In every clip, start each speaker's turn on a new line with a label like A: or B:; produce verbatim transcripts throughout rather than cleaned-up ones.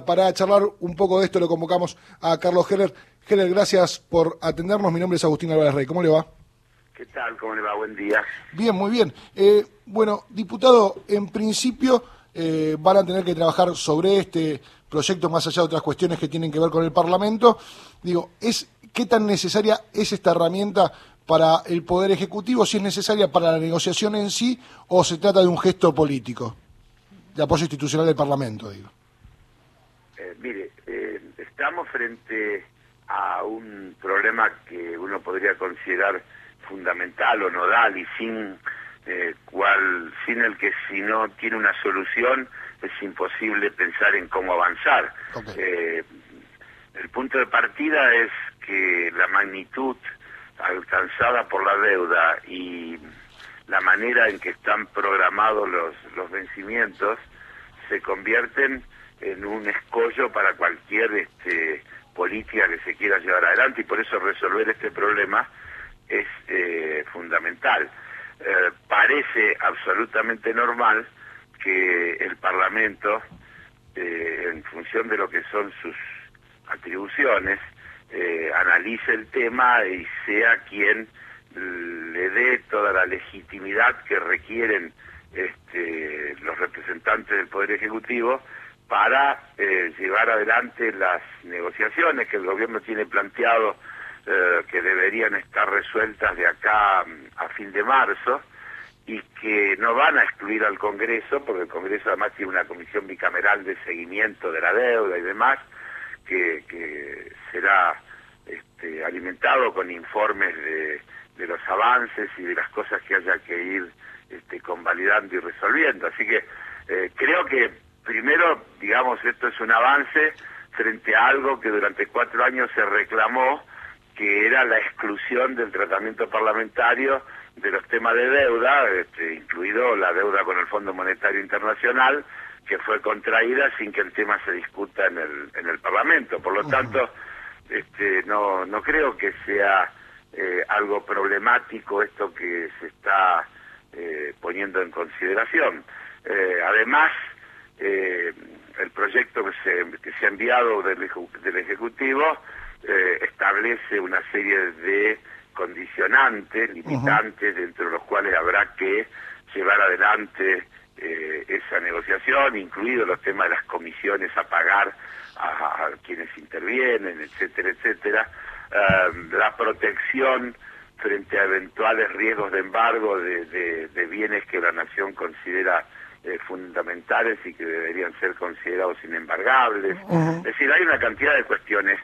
A: para charlar un poco de esto lo convocamos a Carlos Heller. Heller, gracias por atendernos. Mi nombre es Agustín Álvarez Rey. ¿Cómo le va?
B: ¿Qué tal? ¿Cómo le va? Buen día.
A: Bien, muy bien. Eh, bueno, diputado, en principio eh, van a tener que trabajar sobre este proyecto más allá de otras cuestiones que tienen que ver con el Parlamento. Digo, es ¿qué tan necesaria es esta herramienta para el Poder Ejecutivo? ¿Si es necesaria para la negociación en sí o se trata de un gesto político de apoyo institucional del Parlamento, digo?
B: Eh, mire, eh, estamos frente a un problema que uno podría considerar fundamental o nodal y sin eh, cual, sin el que si no tiene una solución es imposible pensar en cómo avanzar.
A: Okay.
B: Eh, el punto de partida es que la magnitud alcanzada por la deuda y la manera en que están programados los, los vencimientos se convierten en un escollo para cualquier este, política que se quiera llevar adelante, y por eso resolver este problema es eh, fundamental. Eh, parece absolutamente normal que el Parlamento, eh, en función de lo que son sus atribuciones, eh, analice el tema y sea quien le dé toda la legitimidad que requieren este, los representantes del Poder Ejecutivo para eh, llevar adelante las negociaciones que el gobierno tiene planteado, eh, que deberían estar resueltas de acá a fin de marzo, y que no van a excluir al Congreso, porque el Congreso además tiene una comisión bicameral de seguimiento de la deuda y demás, que, que será este, alimentado con informes de, de los avances y de las cosas que haya que ir este, convalidando y resolviendo. Así que eh, creo que primero, digamos, esto es un avance frente a algo que durante cuatro años se reclamó, que era la exclusión del tratamiento parlamentario de los temas de deuda, este, incluido la deuda con el Fondo Monetario Internacional, que fue contraída sin que el tema se discuta en el en el Parlamento. Por lo uh-huh. tanto, este, no no creo que sea eh, algo problemático esto que se está eh, poniendo en consideración. Eh, además, eh, el proyecto que se que se ha enviado del, del Ejecutivo eh, establece una serie de condicionantes, limitantes, uh-huh. dentro de los cuales habrá que llevar adelante eh, esa negociación, incluidos los temas de las comisiones a pagar a, a quienes intervienen, etcétera, etcétera. Uh, la protección frente a eventuales riesgos de embargo de, de, de bienes que la nación considera eh, fundamentales y que deberían ser considerados inembargables. Uh-huh. Es decir, hay una cantidad de cuestiones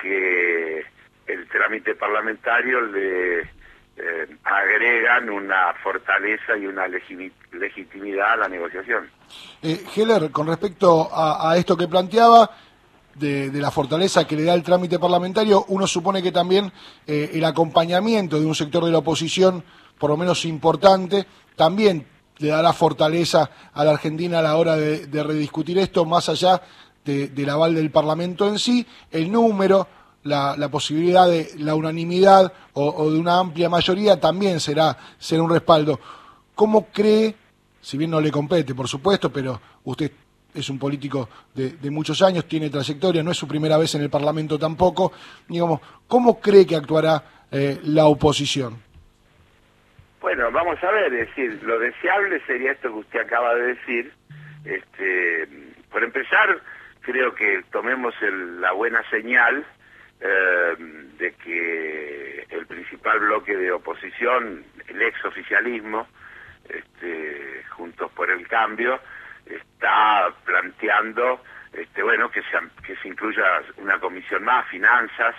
B: que el trámite parlamentario le eh, agregan una fortaleza y una legimi- legitimidad a la negociación.
A: Eh, Heller, con respecto a, a esto que planteaba, de, de la fortaleza que le da el trámite parlamentario, uno supone que también eh, el acompañamiento de un sector de la oposición, por lo menos importante, también le dará fortaleza a la Argentina a la hora de, de rediscutir esto, más allá de, del aval del Parlamento en sí, el número, la, la posibilidad de la unanimidad o, o de una amplia mayoría también será, será un respaldo. ¿Cómo cree, si bien no le compete, por supuesto, pero usted es un político de, de muchos años, tiene trayectoria, no es su primera vez en el Parlamento tampoco, digamos, ¿cómo cree que actuará eh, la oposición?
B: Bueno, vamos a ver, es decir, lo deseable sería esto que usted acaba de decir. Este, por empezar, creo que tomemos el, la buena señal eh, de que el principal bloque de oposición, el exoficialismo, este, Juntos por el Cambio, está planteando este, bueno, que se, que se incluya una comisión más, finanzas.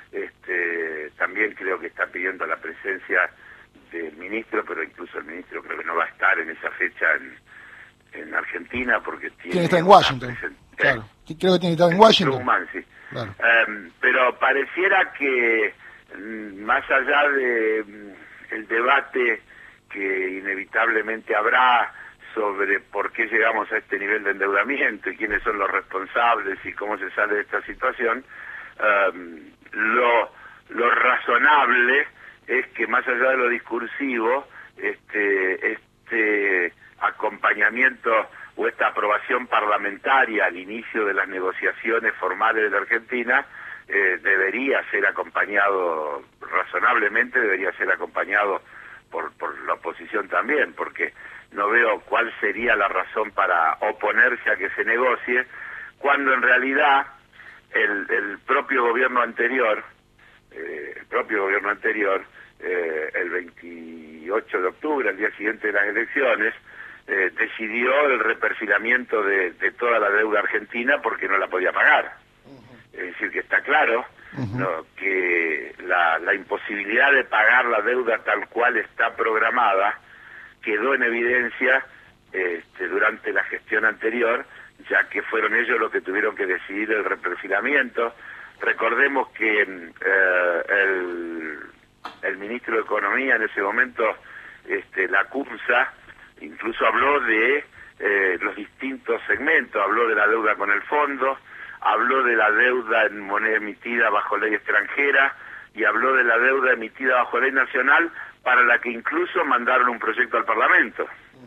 B: Este, también creo que está pidiendo la presencia del ministro, pero incluso el ministro creo que no va a estar en esa fecha en, en Argentina porque tiene...
A: Tiene que estar en Washington, presen- claro. Eh, creo que tiene que estar en Washington.
B: Truman, sí.
A: Claro.
B: Um, pero pareciera que um, más allá de um, el debate que inevitablemente habrá sobre por qué llegamos a este nivel de endeudamiento y quiénes son los responsables y cómo se sale de esta situación, um, lo, lo razonable es que más allá de lo discursivo, este, este acompañamiento o esta aprobación parlamentaria al inicio de las negociaciones formales de la Argentina eh, debería ser acompañado, razonablemente debería ser acompañado por, por la oposición también, porque no veo cuál sería la razón para oponerse a que se negocie, cuando en realidad el, el propio gobierno anterior, eh, el propio gobierno anterior, eh, el veintiocho de octubre, el día siguiente de las elecciones, eh, decidió el reperfilamiento de, de toda la deuda argentina porque no la podía pagar. Es decir, que está claro uh-huh. ¿no? que la, la imposibilidad de pagar la deuda tal cual está programada quedó en evidencia este, durante la gestión anterior, ya que fueron ellos los que tuvieron que decidir el reperfilamiento. Recordemos que eh, el, el ministro de Economía en ese momento, este, la CUMSA, incluso habló de eh, los distintos segmentos, habló de la deuda con el fondo, habló de la deuda en moneda emitida bajo ley extranjera y habló de la deuda emitida bajo ley nacional, para la que incluso mandaron un proyecto al Parlamento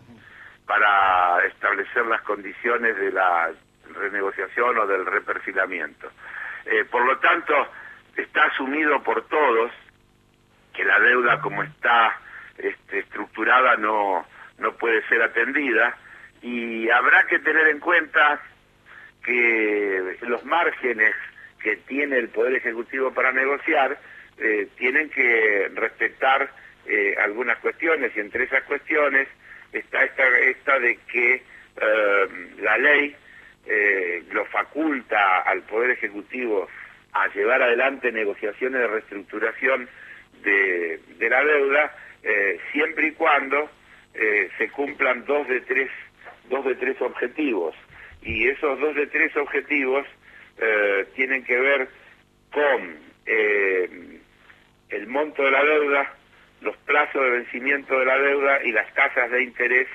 B: para establecer las condiciones de la renegociación o del reperfilamiento. Eh, por lo tanto, está asumido por todos que la deuda como está este, estructurada no, no puede ser atendida, y habrá que tener en cuenta que los márgenes que tiene el Poder Ejecutivo para negociar eh, tienen que respetar eh, algunas cuestiones, y entre esas cuestiones está esta, esta de que eh, la ley eh, lo faculta al Poder Ejecutivo a llevar adelante negociaciones de reestructuración de, de la deuda, eh, siempre y cuando eh, se cumplan dos de tres, dos de tres objetivos. Y esos dos de tres objetivos eh, tienen que ver con eh, el monto de la deuda, los plazos de vencimiento de la deuda y las tasas de interés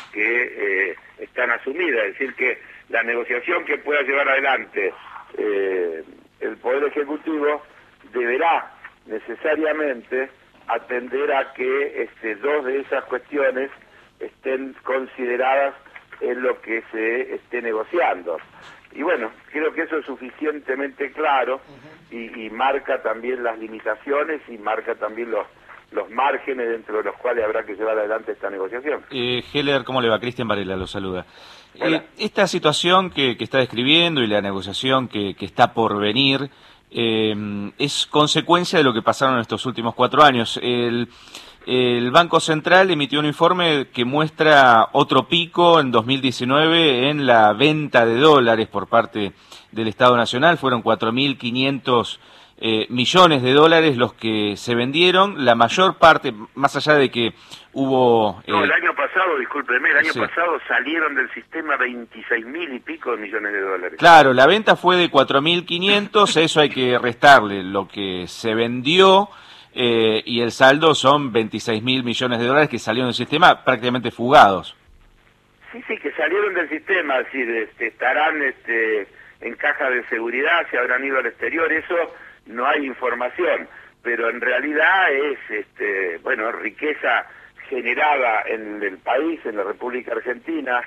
B: que eh, están asumidas. Es decir, que la negociación que pueda llevar adelante eh, el Poder Ejecutivo deberá necesariamente atender a que este, dos de esas cuestiones estén consideradas en lo que se esté negociando. Y bueno, creo que eso es suficientemente claro y, y marca también las limitaciones y marca también los, los márgenes dentro de los cuales habrá que llevar adelante esta negociación.
C: Eh, Heller, ¿cómo le va? Cristian Varela lo saluda. Eh, esta situación que, que está describiendo y la negociación que, que está por venir eh, es consecuencia de lo que pasaron en estos últimos cuatro años. El... El Banco Central emitió un informe que muestra otro pico en dos mil diecinueve en la venta de dólares por parte del Estado Nacional. Fueron cuatro mil quinientos eh, millones de dólares los que se vendieron. La mayor parte, más allá de que hubo... Eh,
B: no, el año pasado, discúlpeme, el año
C: sí.
B: pasado salieron del sistema veintiséis mil y pico de millones de dólares.
C: Claro, la venta fue de cuatro mil quinientos, eso hay que restarle lo que se vendió. Eh, y el saldo son veintiséis mil millones de dólares que salieron del sistema prácticamente fugados.
B: Sí, sí, que salieron del sistema, es decir, este, estarán este, en caja de seguridad, se habrán ido al exterior, eso no hay información, pero en realidad es, este, bueno, riqueza generada en el país, en la República Argentina,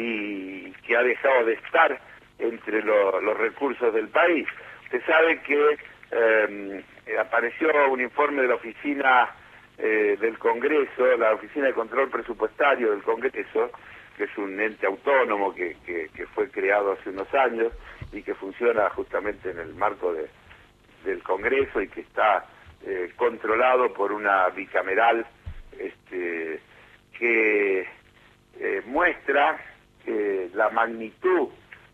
B: y que ha dejado de estar entre lo, los recursos del país. Usted sabe que eh, apareció un informe de la oficina eh, del Congreso, la Oficina de Control Presupuestario del Congreso, que es un ente autónomo que, que, que fue creado hace unos años y que funciona justamente en el marco de, del Congreso y que está eh, controlado por una bicameral este, que eh, muestra eh, la magnitud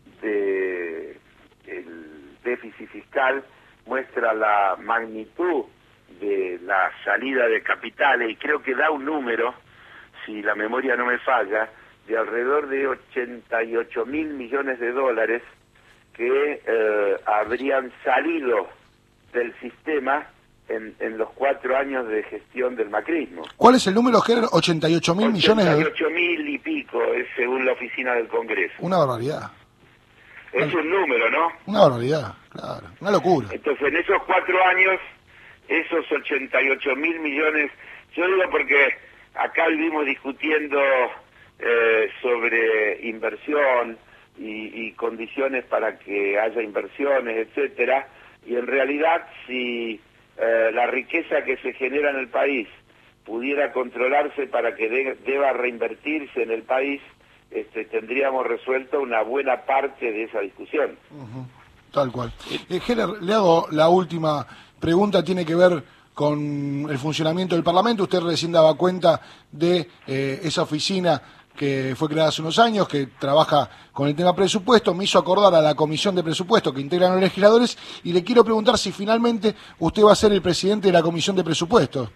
B: de el déficit fiscal, muestra la magnitud de la salida de capitales, y creo que da un número, si la memoria no me falla, de alrededor de ochenta y ocho mil millones de dólares que eh, habrían salido del sistema en, en los cuatro años de gestión del macrismo.
A: ¿Cuál es el número, Gerard? ochenta y ocho mil millones de dólares.
B: ochenta y ocho mil y pico, es según la oficina del Congreso.
A: Una barbaridad.
B: Es un número, ¿no?
A: Una barbaridad, claro, una locura.
B: Entonces, en esos cuatro años, esos ochenta y ocho mil millones, yo digo porque acá vivimos discutiendo eh, sobre inversión y, y condiciones para que haya inversiones, etcétera, y en realidad si eh, la riqueza que se genera en el país pudiera controlarse para que de, deba reinvertirse en el país, este, tendríamos resuelto una buena parte de esa discusión.
A: Uh-huh. Tal cual. Eh, Heller, le hago la última pregunta, tiene que ver con el funcionamiento del Parlamento. Usted recién daba cuenta de eh, esa oficina que fue creada hace unos años, que trabaja con el tema presupuesto, me hizo acordar a la comisión de presupuesto que integran los legisladores, y le quiero preguntar si finalmente usted va a ser el presidente de la comisión de presupuesto.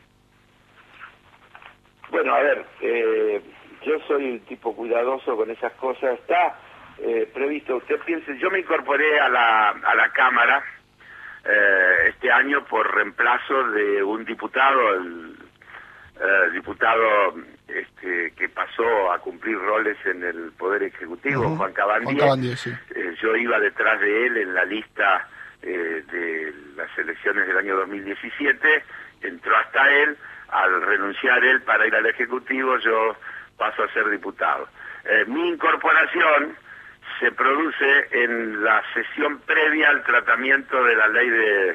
B: Bueno, a ver, eh, yo soy un tipo cuidadoso con esas cosas. Está eh, previsto, usted piense, yo me incorporé a la, a la Cámara eh, este año por reemplazo de un diputado, el eh, diputado este, que pasó a cumplir roles en el Poder Ejecutivo, uh-huh. Juan Cabandier.
A: Juan Cabandier, sí.
B: eh, yo iba detrás de él en la lista eh, de las elecciones del año dos mil diecisiete, entró hasta él. Al renunciar él para ir al Ejecutivo, yo paso a ser diputado. Eh, mi incorporación se produce en la sesión previa al tratamiento de la ley de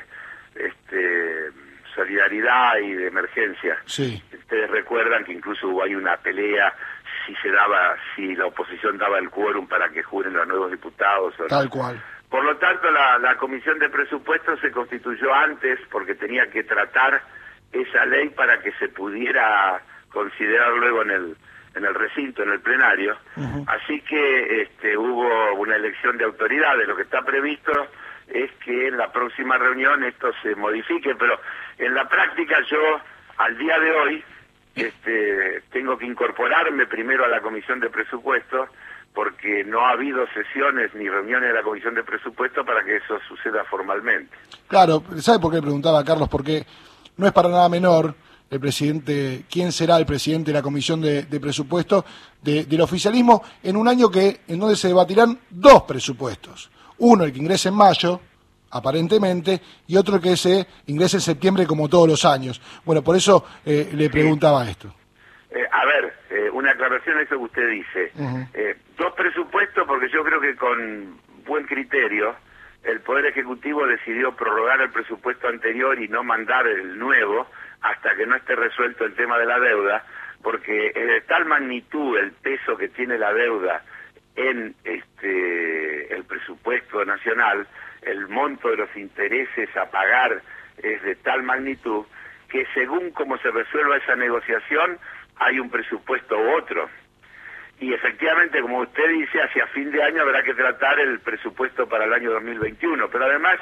B: este, solidaridad y de emergencia.
A: Sí.
B: Ustedes recuerdan que incluso hubo ahí una pelea si se daba, si la oposición daba el quórum para que juren los nuevos diputados. O
A: Tal
B: no.
A: cual.
B: Por lo tanto, la, la Comisión de Presupuestos se constituyó antes porque tenía que tratar esa ley para que se pudiera considerar luego en el en el recinto, en el plenario. Uh-huh. Así que este, hubo una elección de autoridades. Lo que está previsto es que en la próxima reunión esto se modifique, pero en la práctica yo, al día de hoy, este, tengo que incorporarme primero a la Comisión de Presupuestos, porque no ha habido sesiones ni reuniones de la Comisión de Presupuestos para que eso suceda formalmente.
A: Claro, ¿sabe por qué le preguntaba, Carlos? Porque no es para nada menor el presidente, quién será el presidente de la Comisión de, de Presupuesto de, del oficialismo en un año que en donde se debatirán dos presupuestos. Uno, el que ingrese en mayo, aparentemente, y otro que se ingrese en septiembre como todos los años. Bueno, por eso eh, le preguntaba sí. esto.
B: Eh, a ver, eh, una aclaración a eso que usted dice. Uh-huh. eh, dos presupuestos, porque yo creo que con buen criterio el Poder Ejecutivo decidió prorrogar el presupuesto anterior y no mandar el nuevo hasta que no esté resuelto el tema de la deuda, porque es de tal magnitud el peso que tiene la deuda en este el presupuesto nacional, el monto de los intereses a pagar es de tal magnitud que según cómo se resuelva esa negociación hay un presupuesto u otro. Y efectivamente, como usted dice, hacia fin de año habrá que tratar el presupuesto para el año dos mil veintiuno. Pero además,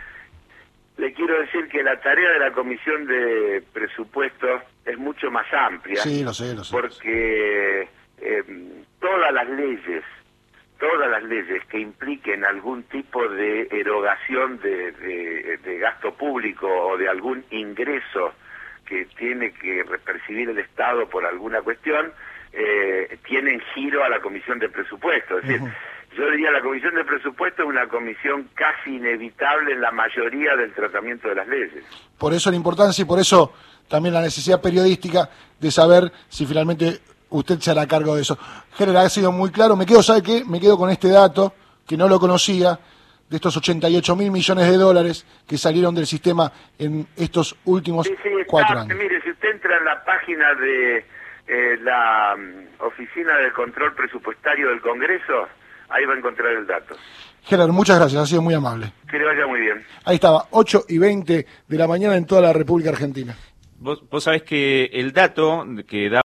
B: le quiero decir que la tarea de la Comisión de Presupuestos es mucho más amplia.
A: Sí, lo sé, lo sé.
B: Porque eh, todas las leyes, todas las leyes que impliquen algún tipo de erogación de, de, de gasto público o de algún ingreso que tiene que percibir el Estado por alguna cuestión, Eh, tienen giro a la Comisión de Presupuestos. Es decir, uh-huh. yo diría la Comisión de Presupuestos es una comisión casi inevitable en la mayoría del tratamiento de las leyes.
A: Por eso la importancia y por eso también la necesidad periodística de saber si finalmente usted se hará cargo de eso. General, ha sido muy claro. Me quedo, ¿sabe qué? Me quedo con este dato, que no lo conocía, de estos ochenta y ocho mil millones de dólares que salieron del sistema en estos últimos
B: sí, sí, está,
A: cuatro años.
B: Mire, si usted entra en la página de Eh, la um, Oficina de Control Presupuestario del Congreso, ahí va a encontrar el dato.
A: Gerard, muchas gracias, ha sido muy amable.
B: Que le vaya muy bien.
A: Ahí estaba, ocho y veinte de la mañana en toda la República Argentina.
C: Vos, vos sabés que el dato que da